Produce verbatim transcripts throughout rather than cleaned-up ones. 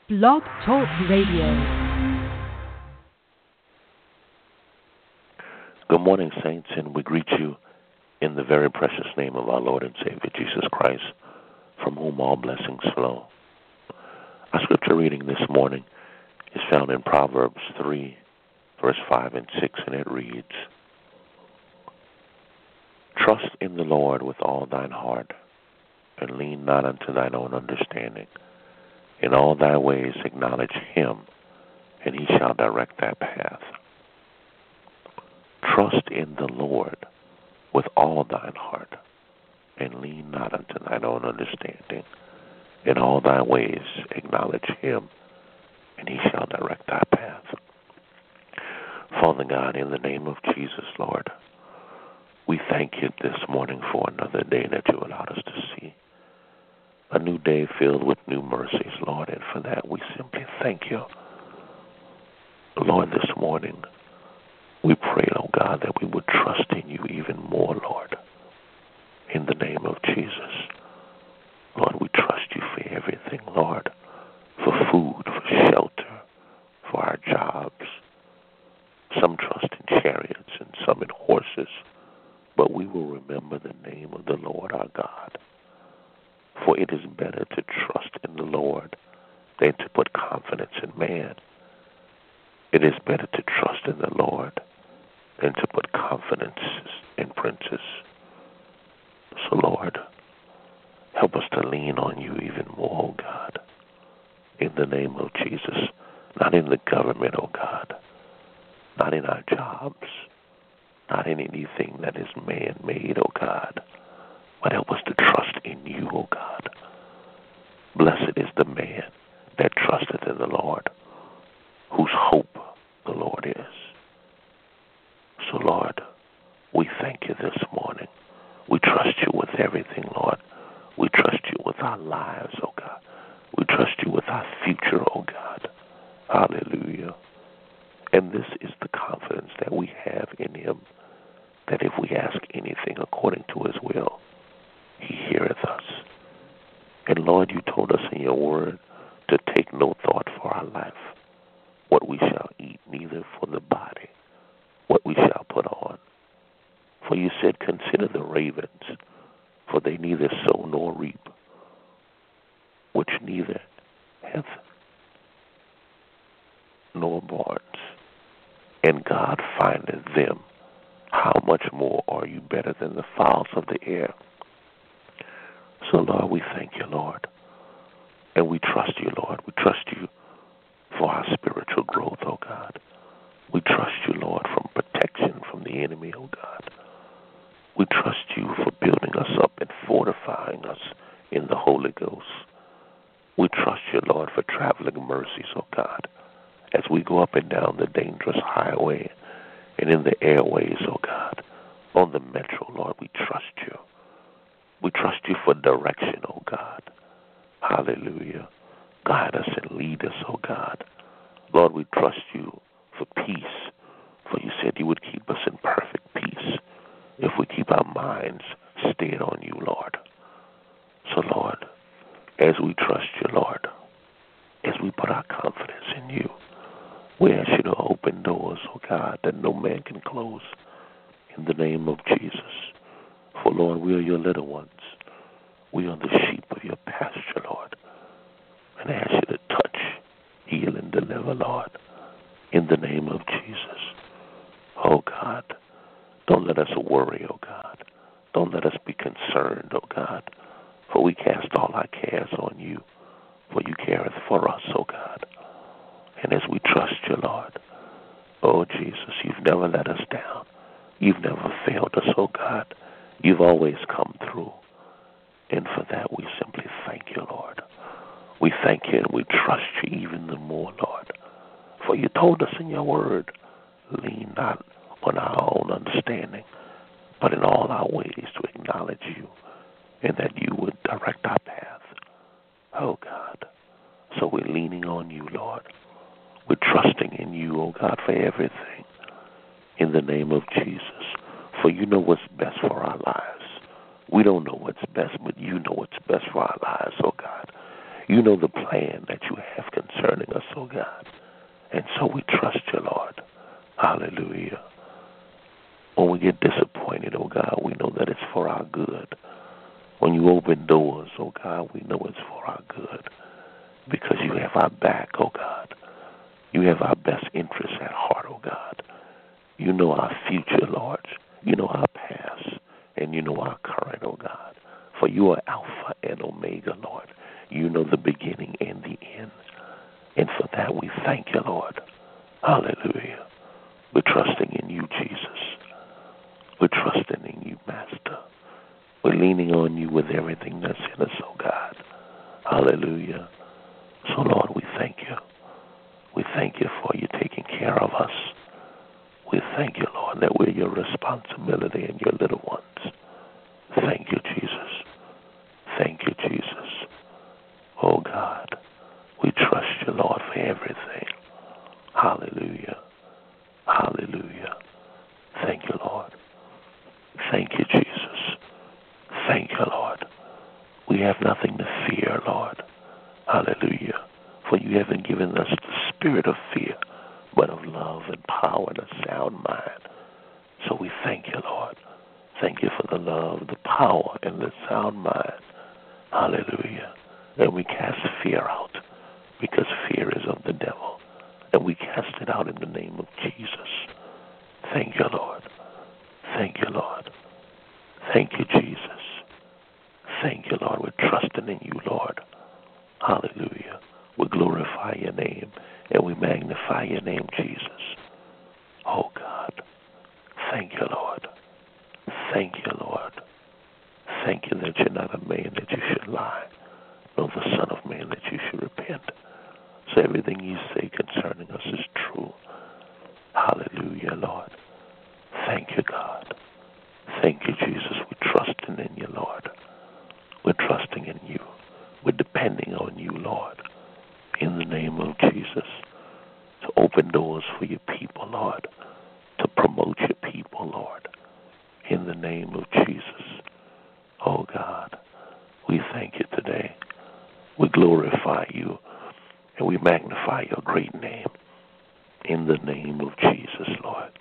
Blog Talk Radio. Good morning, saints, and we greet you in the very precious name of our Lord and Savior, Jesus Christ, from whom all blessings flow. Our scripture reading this morning is found in Proverbs three, verse five and six, and it reads, Trust in the Lord with all thine heart, and lean not unto thine own understanding. In all thy ways acknowledge him, and he shall direct thy path. Trust in the Lord with all thine heart, and lean not unto thine own understanding. In all thy ways acknowledge him, and he shall direct thy path. Father God, in the name of Jesus, Lord, we thank you this morning for another day that you allowed us to see. A new day filled with new mercies, Lord, and for that we simply thank you. Lord, this morning, we pray, oh God, that we would trust in you even more, Lord, in the name of Jesus. Lord, we trust you for everything, Lord, for food, for shelter, for our jobs. Some trust in chariots and some in horses, but we will remember the name of the Lord our God. For it is better to trust in the Lord than to put confidence in man. It is better to trust in the Lord than to put confidence in princes. So, Lord, help us to lean on you even more, oh God, in the name of Jesus. Not in the government, oh God, not in our jobs, not in anything that is man-made, oh God, but help us to trust in you, oh God. Blessed is the man that trusteth in the Lord, whose hope the Lord is. So, Lord, we thank you this morning. We trust you with everything, Lord. We trust you with our lives, oh God. We trust you with our future, oh God. Hallelujah. And this is the confidence that we have in him, that if we ask anything according to his will, he heareth us. And Lord, you told us in your word to take no thought for our life, what we shall eat, neither for the body, what we shall put on. For you said, consider the ravens, for they neither sow nor reap, which neither hath nor barns, and God findeth them. How much more are you better than the fowls of the air? So, Lord, we thank you, Lord, and we trust you, Lord. We trust you for our spiritual growth, oh God. We trust you, Lord, from protection from the enemy, oh God. We trust you for building us up and fortifying us in the Holy Ghost. We trust you, Lord, for traveling mercies, oh God, as we go up and down the dangerous highway and in the airways, oh God, on the metro, Lord, we trust you. We trust you for direction, oh God. Hallelujah. Guide us and lead us, oh God. Lord, we trust you for peace, for you said you would keep us in perfect peace if we keep our minds stayed on you, Lord. So, Lord, as we trust you, Lord, as we put our confidence in you, we ask you to open doors, oh God, that no man can close in the name of Jesus. For, Lord, we are your little ones. We are the sheep of your pasture, Lord. And I ask you to touch, heal, and deliver, Lord, in the name of Jesus. Oh, God, don't let us worry, oh God. Don't let us be concerned, oh God. For we cast all our cares on you, for you careth for us, oh God. And as we trust you, Lord, oh Jesus, you've never let us down. You've never failed us, oh God. You've always come through. And for that, we simply thank you, Lord. We thank you and we trust you even the more, Lord. For you told us in your word, lean not on our own understanding, but in all our ways to acknowledge you, and that you would direct our path. Oh, God. So we're leaning on you, Lord. We're trusting in you, oh God, for everything. In the name of Jesus. For you know what's best for our lives. We don't know what's best, but you know what's best for our lives, oh God. You know the plan that you have concerning us, oh God. And so we trust you, Lord. Hallelujah. When we get disappointed, oh God, we know that it's for our good. When you open doors, oh God, we know it's for our good. Because you have our back, oh God. You have our best interests at heart, oh God. You know our future, Lord. You know our past. And you know our current, oh God. For you are Alpha and Omega, Lord. You know the beginning and the end. And for that we thank you, Lord. Hallelujah. We're trusting in you, Jesus. We're trusting in you, Master. We're leaning on you with everything that's in us, oh God. Hallelujah. So, Lord, we thank you. We thank you for you taking care of us. We thank you, Lord, that we're your responsibility and your little ones. Thank you, Jesus. Thank you, Jesus. Oh, God, we trust you, Lord, for everything. Hallelujah. Hallelujah. Thank you, Lord. Thank you, Jesus. Thank you, Lord. We have nothing to fear, Lord. Hallelujah. For you haven't given us the spirit of fear, but of love and power and a sound mind. So we thank you, Lord. Thank you for the love, the power, and the sound mind. Hallelujah. And we cast fear out because fear is of the devil. And we cast it out in the name of Jesus. Thank you, Lord. Thank you, Lord. Thank you, Jesus. Thank you, Lord. We're trusting in you, Lord. Hallelujah. We glorify your name and we magnify your name, Jesus. Oh, God. Thank you, Lord. Thank you, Lord. Thank you that you're not a man that you should lie, nor the son of man that you should repent. So everything you say concerning us is true. Hallelujah, Lord. Thank you, God. Thank you, Jesus. We're trusting in you, Lord. We're trusting in you. We're depending on you, Lord, in the name of Jesus, to open doors for your people, Lord, to promote your people, Lord, in the name of Jesus. Oh, God, we thank you today. We glorify you, and we magnify your great name in the name of Jesus, Lord.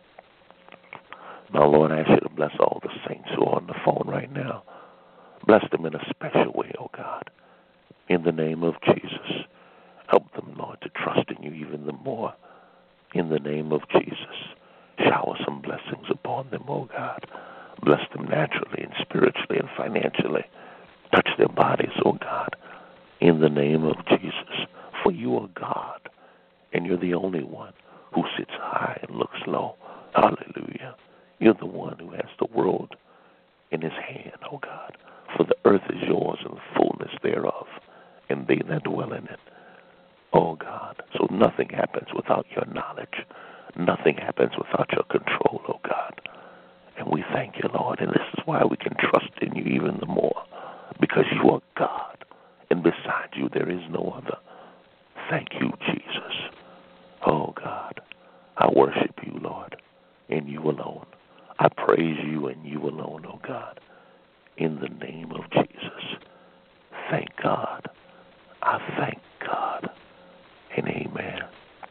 Now, Lord, I ask you to bless all the saints who are on the phone right now. Bless them in a special way, oh God, in the name of Jesus. Help them, Lord, to trust in you even the more in the name of Jesus. Shower some blessings upon them, oh God. Bless them naturally and spiritually and financially. Touch their bodies, oh God, in the name of Jesus. For you are God, and you're the only one who sits high and looks low. Hallelujah. You're the one who has the world in his hand, oh God. For the earth is yours and the fullness thereof, and they that dwell in it. Oh God, so nothing happens without your knowledge. Nothing happens without your control, oh God. And we thank you, Lord, and this is why we can trust in you even the more, because you are God, and beside you there is no other. Thank you, Jesus. Oh God, I worship you, Lord, and you alone. I praise you and you alone, oh God, in the name of Jesus. Thank God. I thank God, and amen.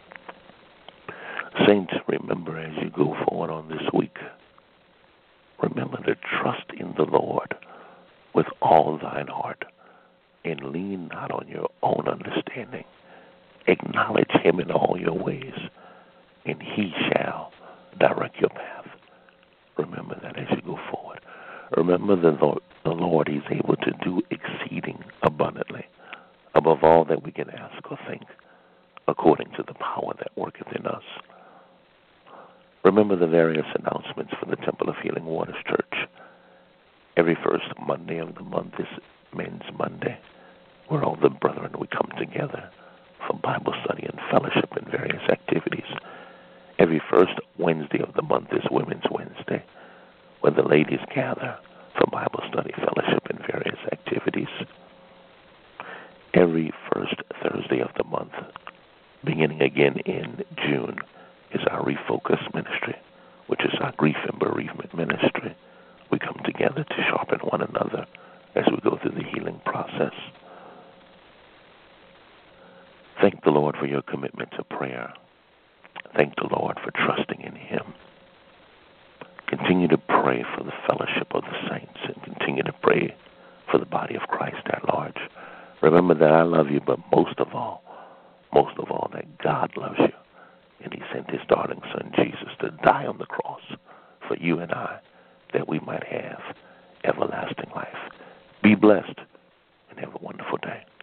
Saints, remember as you go forward on this week, remember to trust in the Lord with all thine heart, and lean not on your own understanding. Acknowledge him in all your ways, and he shall direct your path. Remember that as you go forward. Remember the Lord, the Lord, he's able to do exceeding abundantly, above all that we can ask or think, according to the power that worketh in us. Remember the various announcements for the Temple of Healing Waters Church. Every first Monday of the month is Men's Monday, where all the brethren, we come together for Bible study and fellowship and various activities. Every first Wednesday of the month is Women's Wednesday, where the ladies gather for Bible study, fellowship, and various activities. Every first Thursday of the month, beginning again in June, is our Refocus Ministry, which is our grief and bereavement ministry. We come together to sharpen one another as we go through the healing process. Thank the Lord for your commitment to prayer. Thank the Lord for trusting in him. Continue to pray for the fellowship of the saints and continue to pray for the body of Christ at large. Remember that I love you, but most of all, most of all, that God loves you. And he sent his darling son, Jesus, to die on the cross for you and I, that we might have everlasting life. Be blessed and have a wonderful day.